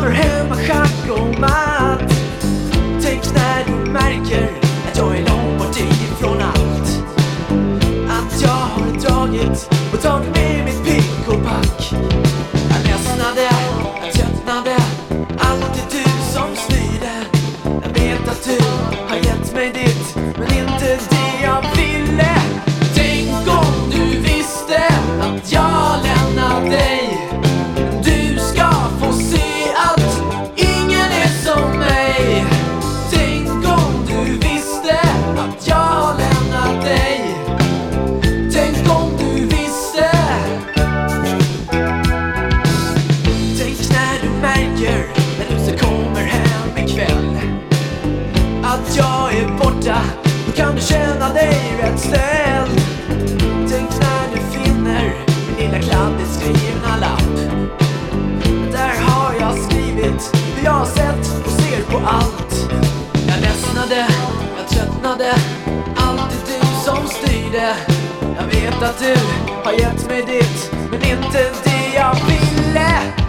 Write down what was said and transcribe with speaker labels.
Speaker 1: drar hem en schack och mat. Tänk när du märker att jag är långt bort ifrån allt. Att jag har dragit och tagit med mitt pick och pack. Jag ledsnade, jag tröttnade, alltid du som styrde. Jag vet att du har gett mig ditt, men inte det jag ville. Tänk om du visste att jag lämnade dig. Du ska få se att ingen är som mig. Tänk om du visste att jag lämnade dig. Tänk om du visste. Tänk när du märker, när du så kommer hem ikväll, att jag är borta, då kan du känna dig rätt ställd. Tänk när du finner min lilla kladdigt skrivna lapp. Där har jag skrivit hur jag har sett och ser på allt. Jag ledsnade, jag tröttnade, alltid du som styrde. Jag vet att du har gett mig ditt, men inte det jag ville.